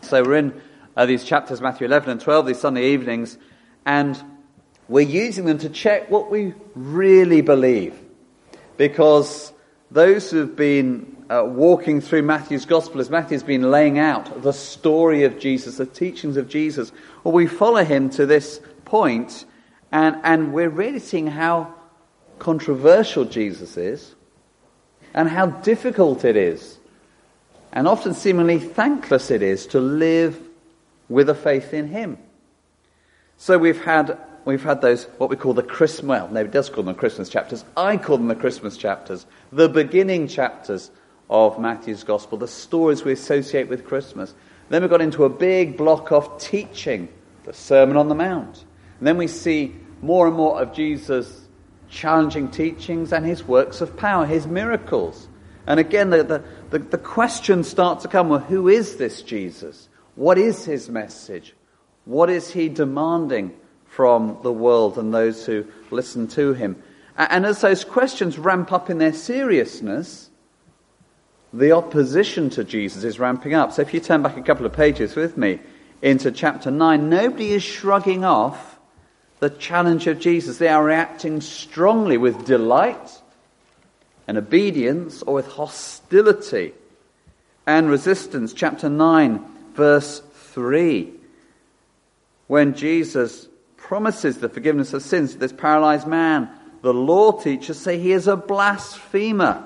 So we're in these chapters, Matthew 11 and 12, these Sunday evenings, and we're using them to check what we really believe. Because those who've been walking through Matthew's Gospel, as Matthew's been laying out the story of Jesus, the teachings of Jesus, well, we follow him to this point, and we're really seeing how controversial Jesus is, and how difficult it is, and often seemingly thankless it is to live with a faith in him. So we've had those, what we call the Christmas, well, nobody does call them the Christmas chapters. I call them the Christmas chapters, the beginning chapters of Matthew's Gospel, the stories we associate with Christmas. Then we got into a big block of teaching, the Sermon on the Mount. And then we see more and more of Jesus' challenging teachings and his works of power, his miracles. And again, the questions start to come, well, who is this Jesus? What is his message? What is he demanding from the world and those who listen to him? And as those questions ramp up in their seriousness, the opposition to Jesus is ramping up. So if you turn back a couple of pages with me into chapter 9, nobody is shrugging off the challenge of Jesus. They are reacting strongly with delight and obedience, or with hostility and resistance. Chapter 9, verse 3. When Jesus promises the forgiveness of sins to this paralyzed man, the law teachers say he is a blasphemer.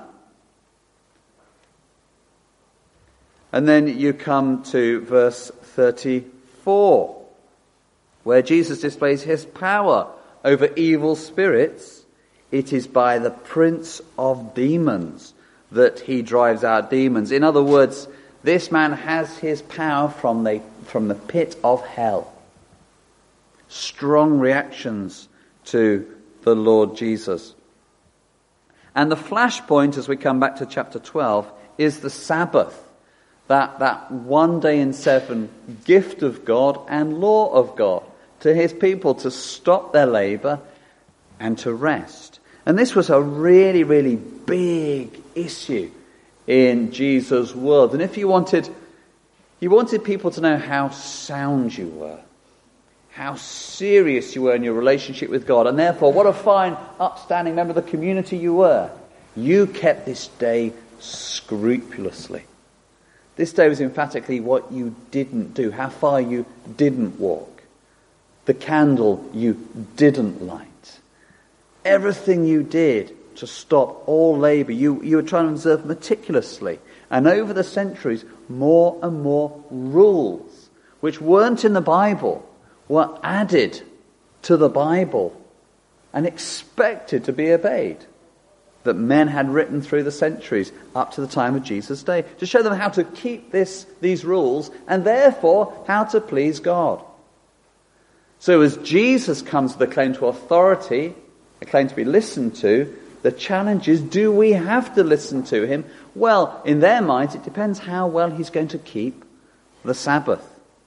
And then you come to verse 34, where Jesus displays his power over evil spirits. It is by the prince of demons that he drives out demons. In other words, this man has his power from the pit of hell. Strong reactions to the Lord Jesus. And the flashpoint, as we come back to chapter 12, is the Sabbath. That 1 day in 7 gift of God and law of God to his people to stop their labor and to rest. And this was a really, really big issue in Jesus' world. And if he wanted people to know how sound you were, how serious you were in your relationship with God, and therefore what a fine, upstanding member of the community you were, you kept this day scrupulously. This day was emphatically what you didn't do, how far you didn't walk, the candle you didn't light. Everything you did to stop all labor, you were trying to observe meticulously. And over the centuries, more and more rules, which weren't in the Bible, were added to the Bible and expected to be obeyed, that men had written through the centuries up to the time of Jesus' day, to show them how to keep these rules and therefore how to please God. So as Jesus comes with a claim to authority, a claim to be listened to, the challenge is, do we have to listen to him? Well, in their minds, it depends how well he's going to keep the Sabbath.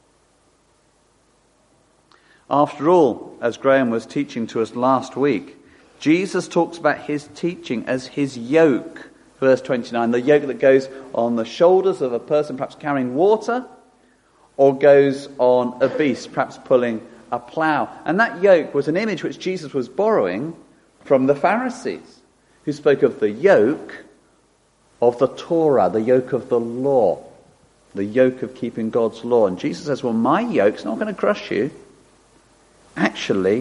After all, as Graham was teaching to us last week, Jesus talks about his teaching as his yoke. Verse 29, the yoke that goes on the shoulders of a person perhaps carrying water, or goes on a beast perhaps pulling a plough. And that yoke was an image which Jesus was borrowing from the Pharisees, who spoke of the yoke of the Torah, the yoke of the law, the yoke of keeping God's law. And Jesus says, well, my yoke's not going to crush you. Actually,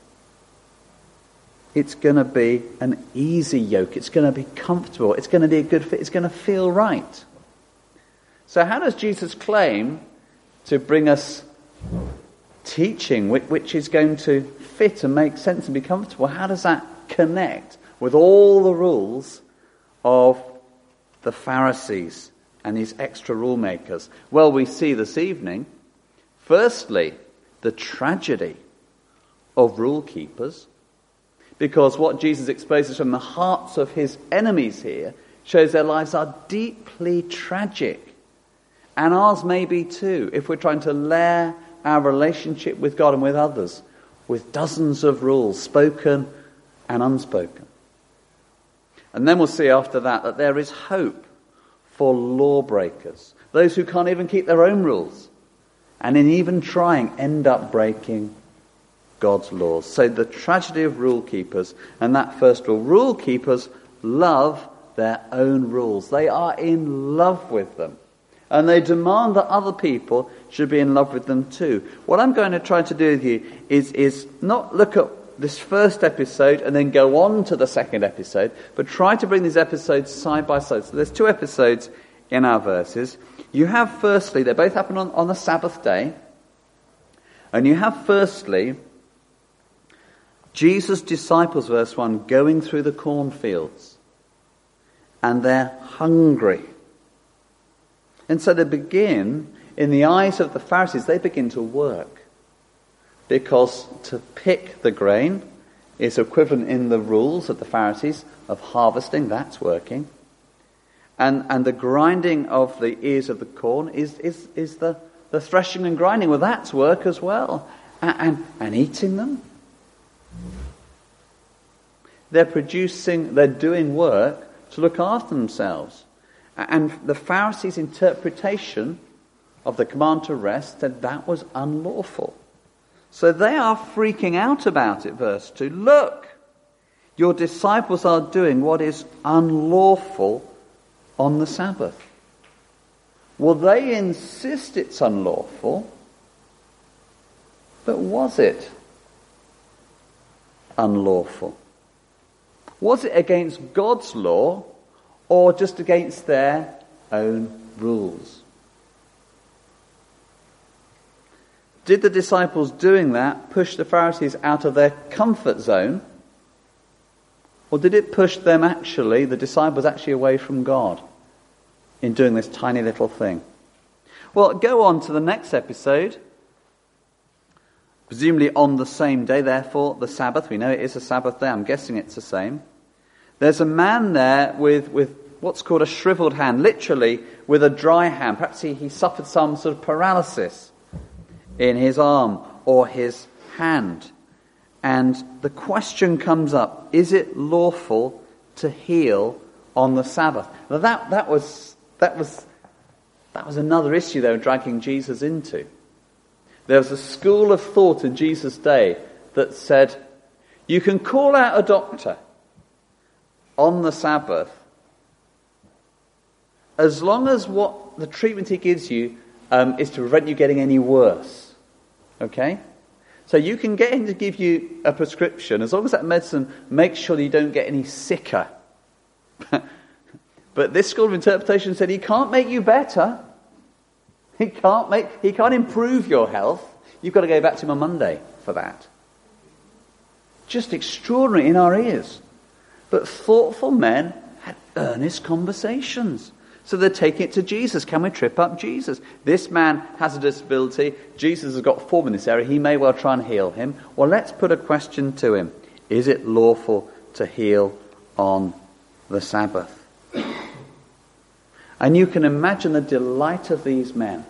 it's going to be an easy yoke. It's going to be comfortable. It's going to be a good fit. It's going to feel right. So how does Jesus claim to bring us teaching which is going to fit and make sense and be comfortable? How does that connect with all the rules of the Pharisees and these extra rule makers? Well, we see this evening, firstly, the tragedy of rule keepers, because what Jesus exposes from the hearts of his enemies here shows their lives are deeply tragic. And ours may be too, if we're trying to layer our relationship with God and with others with dozens of rules, spoken and unspoken. And then we'll see after that there is hope for lawbreakers, those who can't even keep their own rules, and in even trying end up breaking God's laws. So the tragedy of rule keepers, and that first rule keepers love their own rules. They are in love with them. And they demand that other people should be in love with them too. What I'm going to try to do with you is not look at this first episode and then go on to the second episode, but try to bring these episodes side by side. So there's two episodes in our verses. You have firstly, they both happen on the Sabbath day. And you have firstly, Jesus' disciples, verse 1, going through the cornfields. And they're hungry. And so they begin, in the eyes of the Pharisees, they begin to work. Because to pick the grain is equivalent in the rules of the Pharisees of harvesting, that's working. And the grinding of the ears of the corn is the threshing and grinding. Well, that's work as well. And eating them. They're doing work to look after themselves. And the Pharisees' interpretation of the command to rest said that was unlawful. So they are freaking out about it, verse 2. Look, your disciples are doing what is unlawful on the Sabbath. Well, they insist it's unlawful, but was it unlawful? Was it against God's law or just against their own rules? Did the disciples doing that push the Pharisees out of their comfort zone? Or did it push them the disciples actually away from God in doing this tiny little thing? Well, go on to the next episode. Presumably on the same day, therefore, the Sabbath. We know it is a Sabbath day. I'm guessing it's the same. There's a man there with what's called a shriveled hand, literally with a dry hand. Perhaps he suffered some sort of paralysis in his arm or his hand. And the question comes up, is it lawful to heal on the Sabbath? Now that was another issue they were dragging Jesus into. There was a school of thought in Jesus' day that said, you can call out a doctor on the Sabbath as long as what the treatment he gives you is to prevent you getting any worse. Okay? So you can get him to give you a prescription as long as that medicine makes sure that you don't get any sicker. But this school of interpretation said he can't make you better. He can't improve your health. You've got to go back to him on Monday for that. Just extraordinary in our ears. But thoughtful men had earnest conversations. So they're taking it to Jesus. Can we trip up Jesus? This man has a disability. Jesus has got form in this area. He may well try and heal him. Well, let's put a question to him. Is it lawful to heal on the Sabbath? And you can imagine the delight of these men.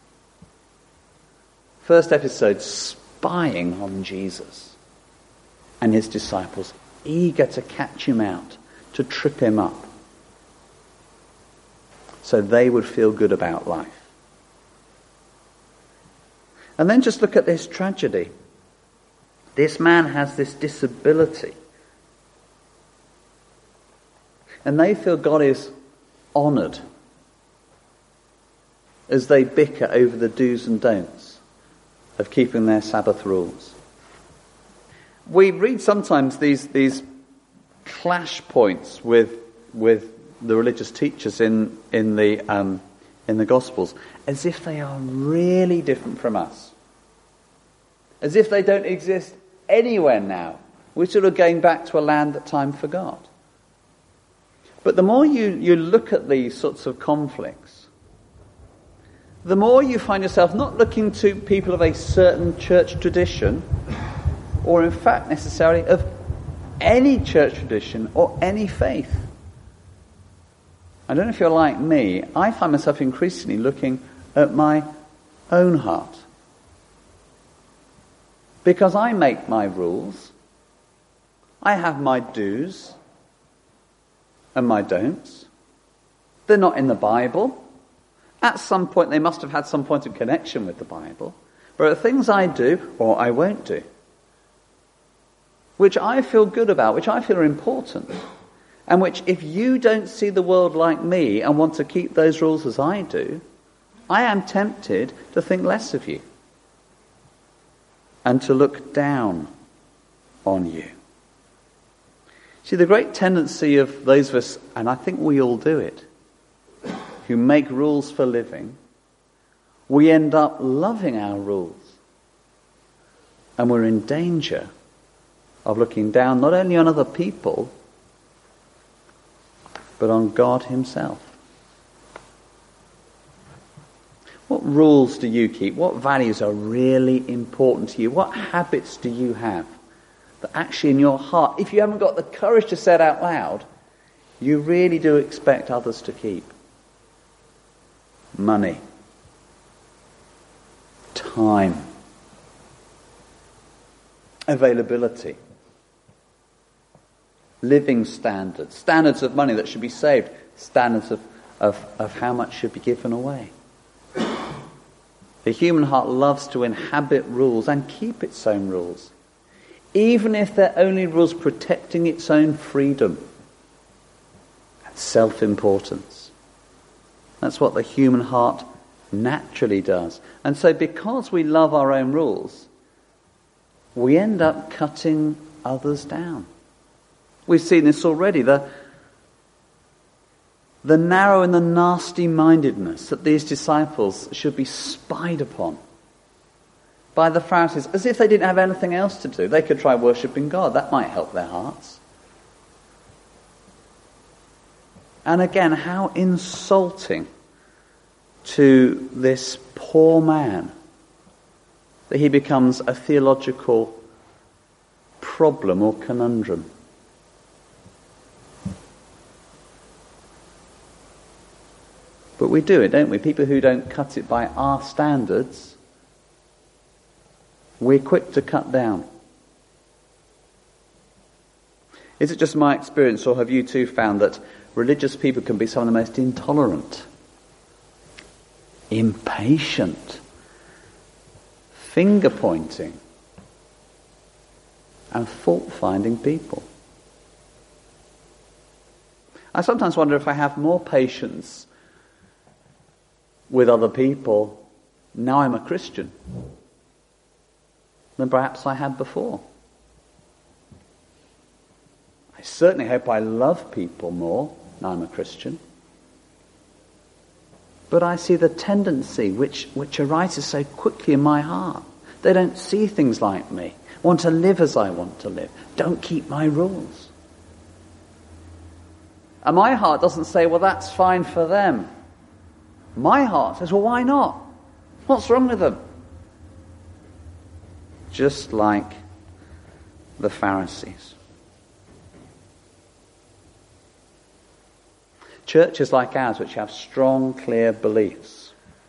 First episode, spying on Jesus and his disciples, eager to catch him out, to trip him up, so they would feel good about life. And then just look at this tragedy. This man has this disability. And they feel God is honoured as they bicker over the do's and don'ts of keeping their Sabbath rules. We read sometimes these clash points with the religious teachers in the Gospels, as if they are really different from us, as if they don't exist anywhere now. We're sort of going back to a land that time forgot. But the more you look at these sorts of conflicts, the more you find yourself not looking to people of a certain church tradition, or in fact necessarily of any church tradition or any faith. I don't know if you're like me, I find myself increasingly looking at my own heart. Because I make my rules, I have my do's and my don'ts. They're not in the Bible, At some point, they must have had some point of connection with the Bible. But there are things I do or I won't do, which I feel good about, which I feel are important, and which, if you don't see the world like me and want to keep those rules as I do, I am tempted to think less of you and to look down on you. See, the great tendency of those of us, and I think we all do it, who make rules for living, we end up loving our rules. And we're in danger of looking down not only on other people, but on God himself. What rules do you keep? What values are really important to you? What habits do you have that actually in your heart, if you haven't got the courage to say it out loud, you really do expect others to keep? Money. Time. Availability. Living standards. Standards of money that should be saved. Standards of how much should be given away. The human heart loves to inhabit rules and keep its own rules, even if they're only rules protecting its own freedom and self-importance. That's what the human heart naturally does. And so because we love our own rules, we end up cutting others down. We've seen this already, the narrow and the nasty-mindedness that these disciples should be spied upon by the Pharisees, as if they didn't have anything else to do. They could try worshipping God. That might help their hearts. And again, how insulting to this poor man that he becomes a theological problem or conundrum. But we do it, don't we? People who don't cut it by our standards, we're quick to cut down. Is it just my experience, or have you too found that religious people can be some of the most intolerant, impatient, finger-pointing, and fault-finding people? I sometimes wonder if I have more patience with other people now I'm a Christian than perhaps I had before. I certainly hope I love people more now I'm a Christian. But I see the tendency which arises so quickly in my heart. They don't see things like me, want to live as I want to live, don't keep my rules. And my heart doesn't say, well, that's fine for them. My heart says, well, why not? What's wrong with them? Just like the Pharisees. Churches like ours, which have strong, clear beliefs,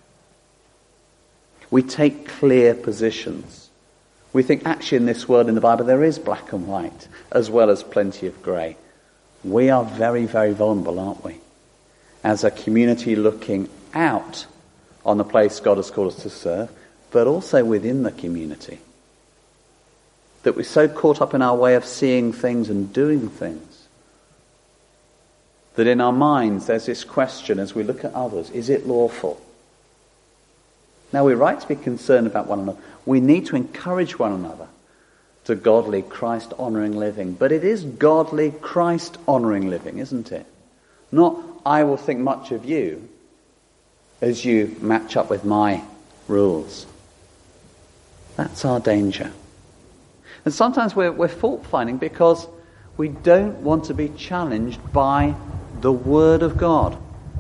we take clear positions. We think, actually, in this world, in the Bible, there is black and white, as well as plenty of grey. We are very, very vulnerable, aren't we? As a community looking out on the place God has called us to serve, but also within the community. That we're so caught up in our way of seeing things and doing things, that in our minds there's this question as we look at others, is it lawful? Now, we're right to be concerned about one another. We need to encourage one another to godly, Christ-honouring living. But it is godly, Christ-honouring living, isn't it? Not, I will think much of you as you match up with my rules. That's our danger. And sometimes we're fault-finding because we don't want to be challenged by the Word of God.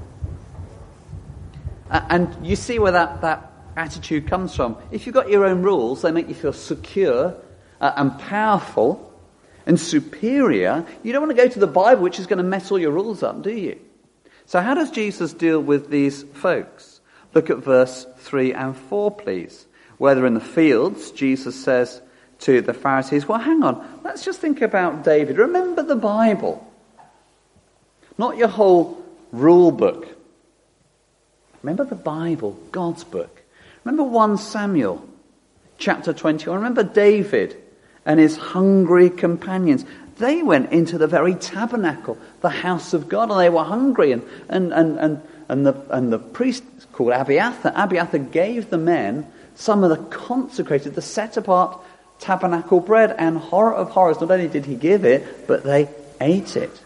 And you see where that attitude comes from. If you've got your own rules, they make you feel secure and powerful and superior. You don't want to go to the Bible, which is going to mess all your rules up, do you? So how does Jesus deal with these folks? Look at verse 3 and 4, please. Where they're in the fields, Jesus says to the Pharisees, well, hang on, let's just think about David. Remember the Bible. Not your whole rule book. Remember the Bible, God's book. Remember 1 Samuel chapter 21. Remember David and his hungry companions. They went into the very tabernacle, the house of God, and they were hungry. And the priest called Abiathar gave the men some of the consecrated, the set-apart tabernacle bread. And horror of horrors, not only did he give it, but they ate it.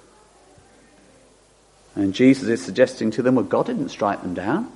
And Jesus is suggesting to them, well, God didn't strike them down.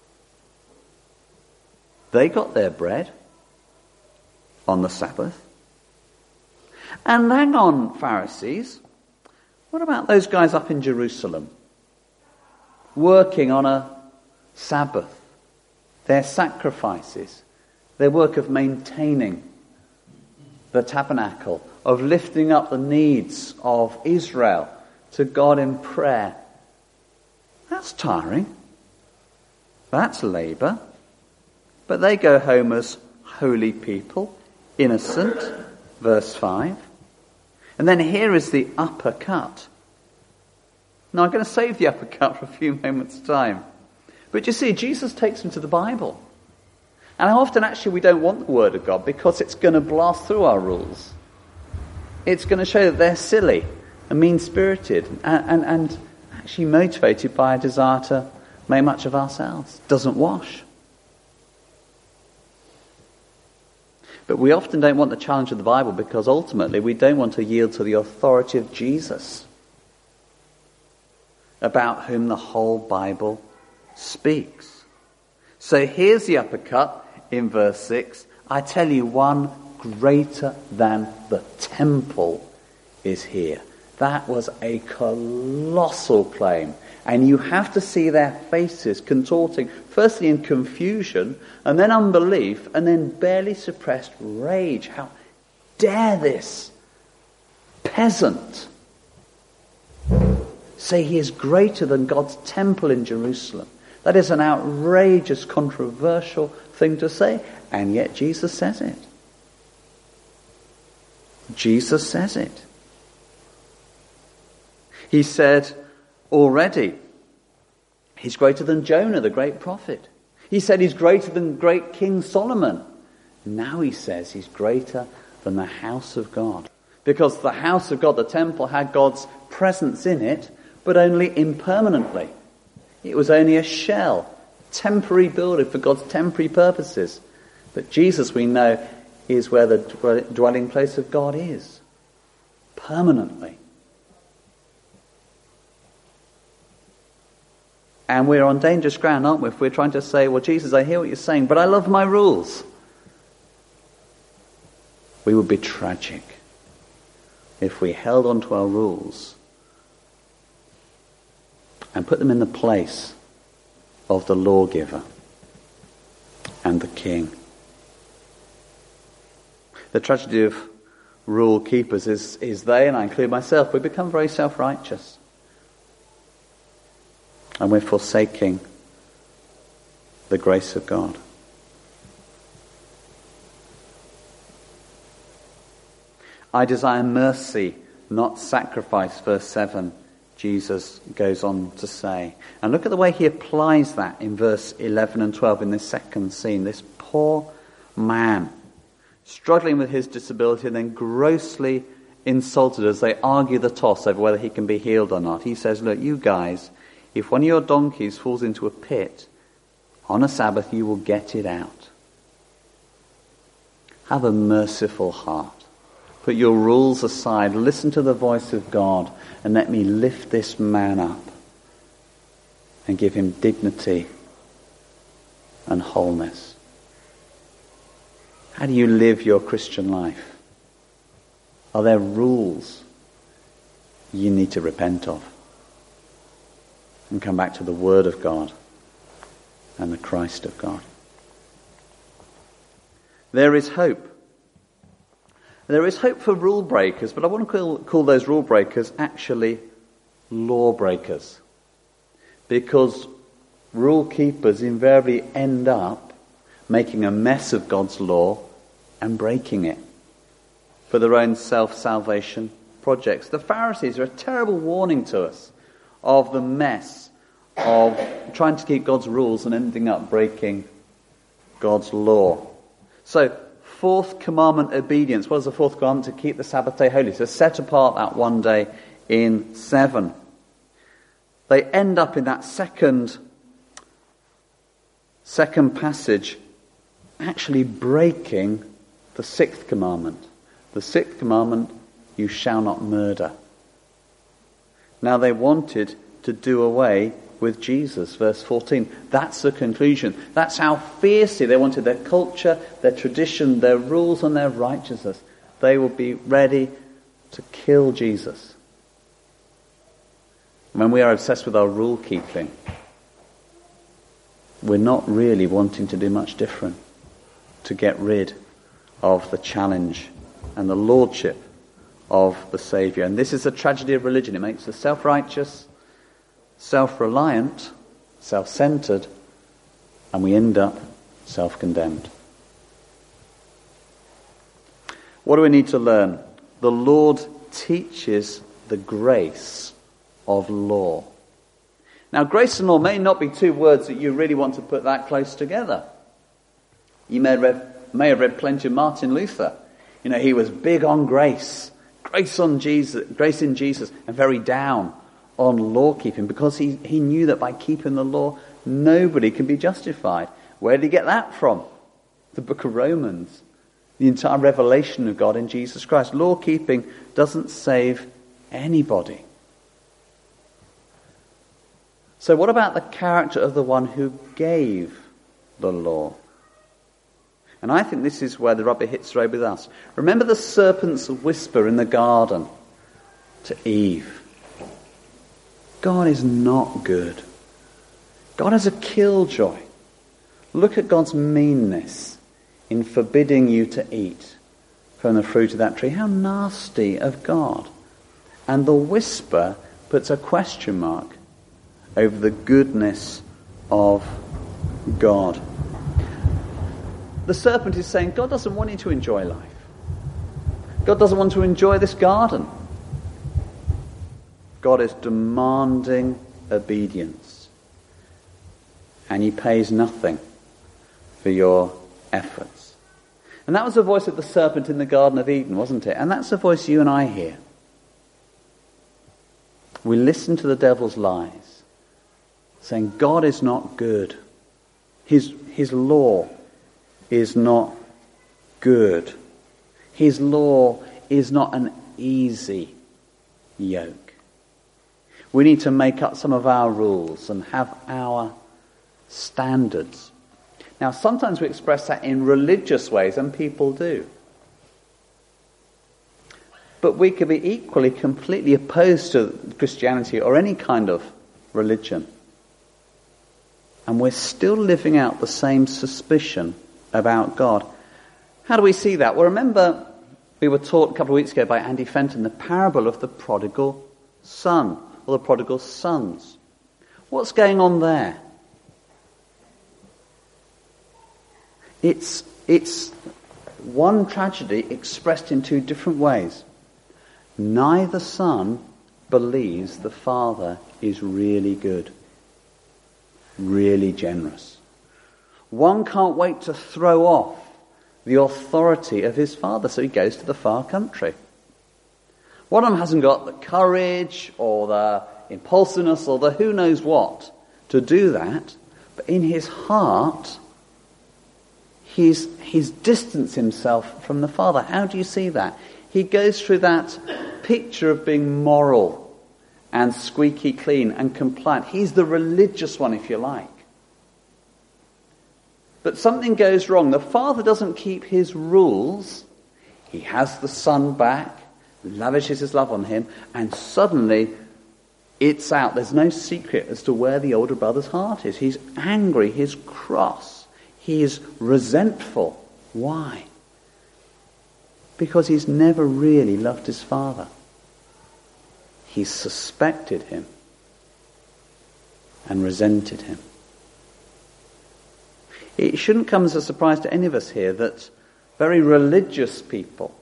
They got their bread on the Sabbath. And hang on, Pharisees, what about those guys up in Jerusalem working on a Sabbath? Their sacrifices, their work of maintaining the tabernacle, of lifting up the needs of Israel to God in prayer. That's tiring. That's labour. But they go home as holy people, innocent, verse 5. And then here is the uppercut. Now I'm going to save the uppercut for a few moments' time. But you see, Jesus takes them to the Bible. And how often actually we don't want the Word of God because it's going to blast through our rules. It's going to show that they're silly and mean-spirited and actually motivated by a desire to make much of ourselves. Doesn't wash. But we often don't want the challenge of the Bible because ultimately we don't want to yield to the authority of Jesus, about whom the whole Bible speaks. So here's the uppercut in verse 6. I tell you, one greater than the temple is here. That was a colossal claim. And you have to see their faces contorting, firstly in confusion, and then unbelief, and then barely suppressed rage. How dare this peasant say he is greater than God's temple in Jerusalem? That is an outrageous, controversial thing to say, and yet Jesus says it. Jesus says it. He said already, he's greater than Jonah, the great prophet. He said he's greater than great King Solomon. Now he says he's greater than the house of God. Because the house of God, the temple, had God's presence in it, but only impermanently. It was only a shell, temporary building for God's temporary purposes. But Jesus, we know, is where the dwelling place of God is, permanently. And we're on dangerous ground, aren't we, if we're trying to say, well, Jesus, I hear what you're saying, but I love my rules. We would be tragic if we held on to our rules and put them in the place of the lawgiver and the king. The tragedy of rule keepers is they, and I include myself, we become very self-righteous. And we're forsaking the grace of God. I desire mercy, not sacrifice, verse 7, Jesus goes on to say. And look at the way he applies that in verse 11 and 12 in this second scene. This poor man, struggling with his disability and then grossly insulted as they argue the toss over whether he can be healed or not. He says, look, you guys, if one of your donkeys falls into a pit on a Sabbath, you will get it out. Have a merciful heart. Put your rules aside. Listen to the voice of God and let me lift this man up and give him dignity and wholeness. How do you live your Christian life? Are there rules you need to repent of? And come back to the Word of God and the Christ of God. There is hope. There is hope for rule breakers, but I want to call those rule breakers actually law breakers. Because rule keepers invariably end up making a mess of God's law and breaking it for their own self-salvation projects. The Pharisees are a terrible warning to us of the mess of trying to keep God's rules and ending up breaking God's law. So, fourth commandment, obedience. What is the fourth commandment? To keep the Sabbath day holy. So set apart that one day in 7. They end up in that second passage actually breaking the 6th commandment. The 6th commandment, you shall not murder. Now they wanted to do away with Jesus, verse 14. That's the conclusion. That's how fiercely they wanted their culture, their tradition, their rules and their righteousness. They would be ready to kill Jesus. When we are obsessed with our rule keeping, we're not really wanting to do much different to get rid of the challenge and the lordship of the Saviour. And this is the tragedy of religion. It makes us self-righteous, self-reliant, self-centred, and we end up self-condemned. What do we need to learn? The Lord teaches the grace of law. Now, grace and law may not be two words that you really want to put that close together. You may have read plenty of Martin Luther. You know, he was big on grace. Grace in Jesus, and very down on law keeping, because he knew that by keeping the law, nobody can be justified. Where did he get that from? The book of Romans. The entire revelation of God in Jesus Christ. Law keeping doesn't save anybody. So what about the character of the one who gave the law? And I think this is where the rubber hits the road with us. Remember the serpent's whisper in the garden to Eve. God is not good. God has a killjoy. Look at God's meanness in forbidding you to eat from the fruit of that tree. How nasty of God. And the whisper puts a question mark over the goodness of God. The serpent is saying God doesn't want you to enjoy life. God doesn't want to enjoy this garden. God is demanding obedience. And he pays nothing for your efforts. And that was the voice of the serpent in the Garden of Eden, wasn't it? And that's the voice you and I hear. We listen to the devil's lies, saying God is not good. His law is not good. His law is not an easy yoke. We need to make up some of our rules and have our standards. Now, sometimes we express that in religious ways, and people do. But we could be equally completely opposed to Christianity or any kind of religion. And we're still living out the same suspicion about God. How do we see that? Well, remember we were taught a couple of weeks ago by Andy Fenton the parable of the prodigal son, or the prodigal sons. What's going on there? It's one tragedy expressed in two different ways. Neither son believes the father is really good, really generous. One can't wait to throw off the authority of his father, so he goes to the far country. One of them hasn't got the courage or the impulsiveness or the who knows what to do that, but in his heart, he's distanced himself from the father. How do you see that? He goes through that picture of being moral and squeaky clean and compliant. He's the religious one, if you like. But something goes wrong. The father doesn't keep his rules. He has the son back, lavishes his love on him, and suddenly it's out. There's no secret as to where the older brother's heart is. He's angry, he's cross, he's resentful. Why? Because he's never really loved his father. He's suspected him and resented him. It shouldn't come as a surprise to any of us here that very religious people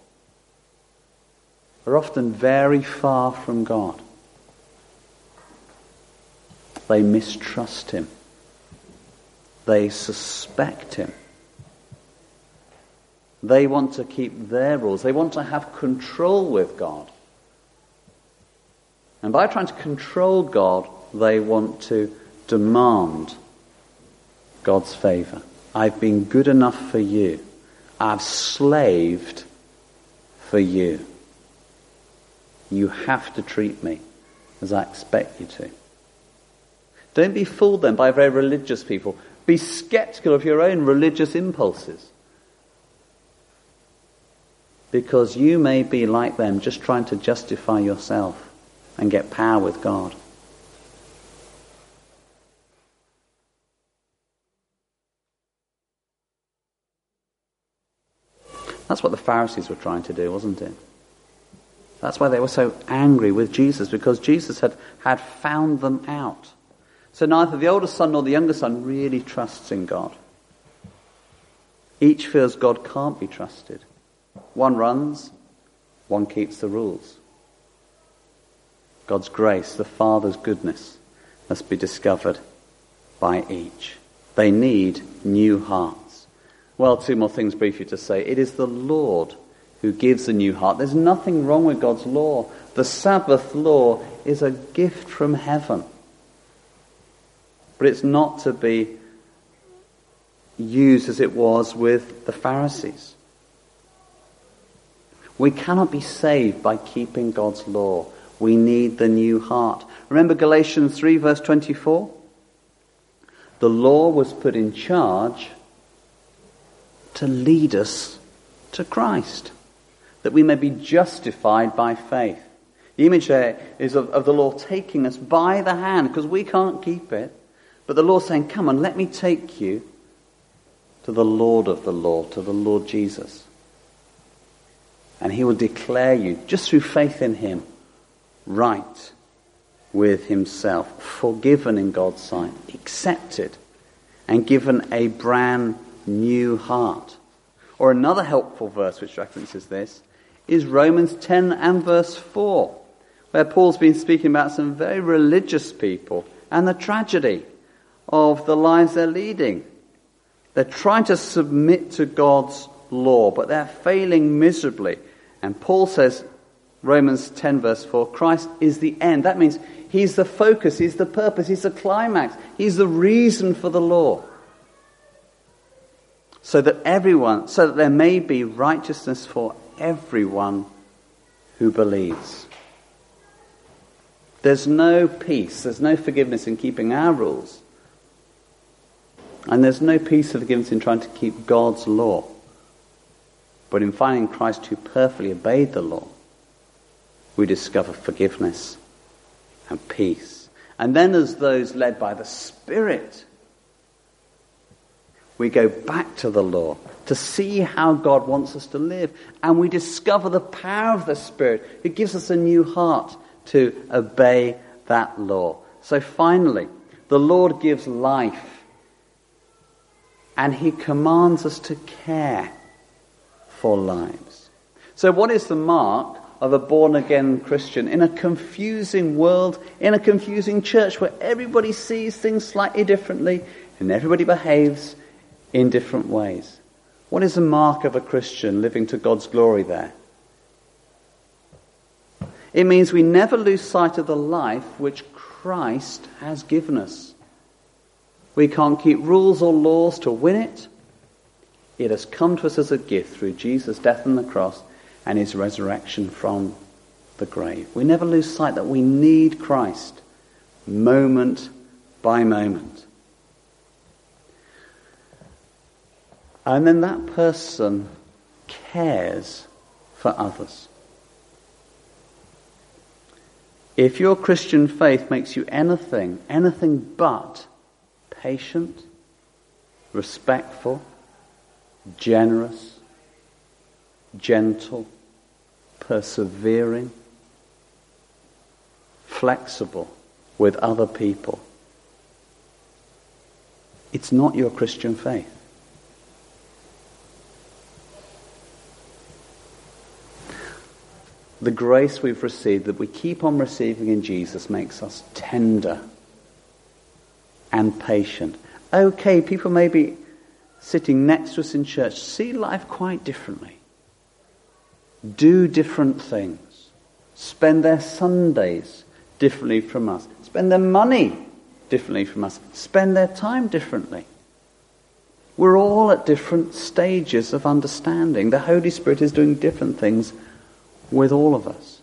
are often very far from God. They mistrust him. They suspect him. They want to keep their rules. They want to have control with God. And by trying to control God, they want to demand God's favour. I've been good enough for you. I've slaved for you. You have to treat me as I expect you to. Don't be fooled then by very religious people. Be sceptical of your own religious impulses. Because you may be like them, just trying to justify yourself and get power with God. That's what the Pharisees were trying to do, wasn't it? That's why they were so angry with Jesus, because Jesus had found them out. So neither the older son nor the younger son really trusts in God. Each feels God can't be trusted. One runs, one keeps the rules. God's grace, the Father's goodness, must be discovered by each. They need new hearts. Well, two more things briefly to say. It is the Lord who gives a new heart. There's nothing wrong with God's law. The Sabbath law is a gift from heaven. But it's not to be used as it was with the Pharisees. We cannot be saved by keeping God's law. We need the new heart. Remember Galatians 3 verse 24? The law was put in charge to lead us to Christ, that we may be justified by faith. The image there is of the law taking us by the hand, because we can't keep it. But the Lord saying, come on, let me take you to the Lord of the law, to the Lord Jesus. And he will declare you, just through faith in him, right with himself, forgiven in God's sight, accepted, and given a brand new heart. Or another helpful verse which references this is Romans 10 and verse 4, where Paul's been speaking about some very religious people and the tragedy of the lives they're leading. They're trying to submit to God's law, but they're failing miserably. And Paul says, Romans 10 verse 4, Christ is the end. That means he's the focus, he's the purpose, he's the climax, he's the reason for the law. So that there may be righteousness for everyone who believes. There's no peace, there's no forgiveness in keeping our rules. And there's no peace or forgiveness in trying to keep God's law. But in finding Christ who perfectly obeyed the law, we discover forgiveness and peace. And then as those led by the Spirit, we go back to the law to see how God wants us to live. And we discover the power of the Spirit who gives us a new heart to obey that law. So finally, the Lord gives life. And he commands us to care for lives. So what is the mark of a born-again Christian in a confusing world, in a confusing church where everybody sees things slightly differently and everybody behaves in different ways? What is the mark of a Christian living to God's glory there? It means we never lose sight of the life which Christ has given us. We can't keep rules or laws to win it. It has come to us as a gift through Jesus' death on the cross and his resurrection from the grave. We never lose sight that we need Christ moment by moment. And then that person cares for others. If your Christian faith makes you anything but patient, respectful, generous, gentle, persevering, flexible with other people, it's not your Christian faith. The grace we've received, that we keep on receiving in Jesus, makes us tender and patient. Okay, people may be sitting next to us in church, see life quite differently. Do different things. Spend their Sundays differently from us. Spend their money differently from us. Spend their time differently. We're all at different stages of understanding. The Holy Spirit is doing different things with all of us.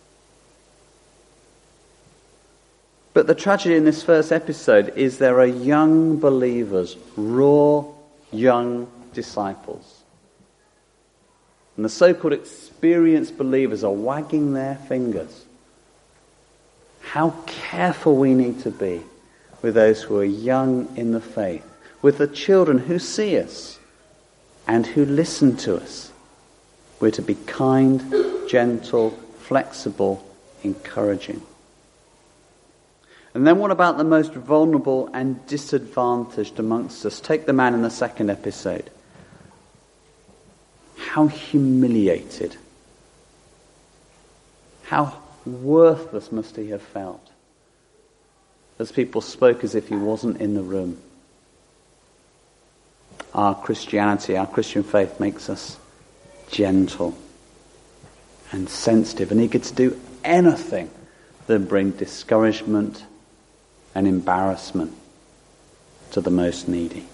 But the tragedy in this first episode is there are young believers, raw young disciples. And the so-called experienced believers are wagging their fingers. How careful we need to be with those who are young in the faith, with the children who see us and who listen to us. We're to be kind, gentle, flexible, encouraging. And then what about the most vulnerable and disadvantaged amongst us? Take the man in the second episode. How humiliated, how worthless must he have felt as people spoke as if he wasn't in the room. Our Christianity, our Christian faith makes us gentle and sensitive and eager to do anything that bring discouragement and embarrassment to the most needy.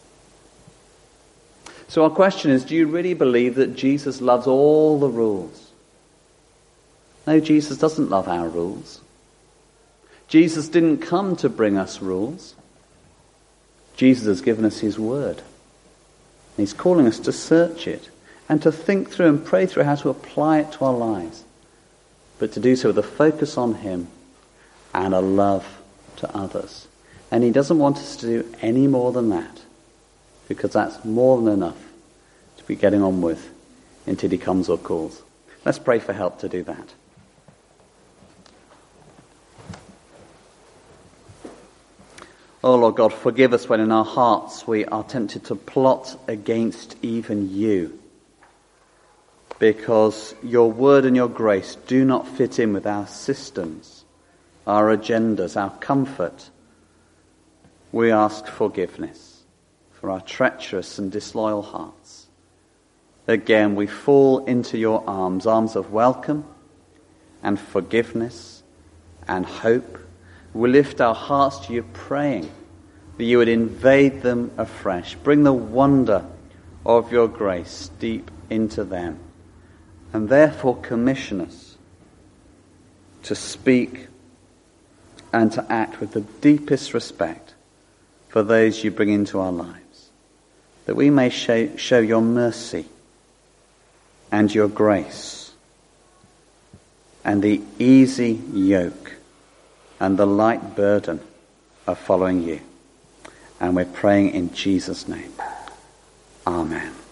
So our question is, do you really believe that Jesus loves all the rules? No, Jesus doesn't love our rules. Jesus didn't come to bring us rules. Jesus has given us his word. He's calling us to search it and to think through and pray through how to apply it to our lives. But to do so with a focus on him and a love to others. And he doesn't want us to do any more than that, because that's more than enough to be getting on with until he comes or calls. Let's pray for help to do that. Oh Lord God, forgive us when in our hearts we are tempted to plot against even you, because your word and your grace do not fit in with our systems, our agendas, our comfort. We ask forgiveness for our treacherous and disloyal hearts. Again, we fall into your arms of welcome and forgiveness and hope. We lift our hearts to you, praying that you would invade them afresh. Bring the wonder of your grace deep into them. And therefore commission us to speak and to act with the deepest respect for those you bring into our lives, that we may show your mercy and your grace and the easy yoke and the light burden of following you. And we're praying in Jesus' name. Amen.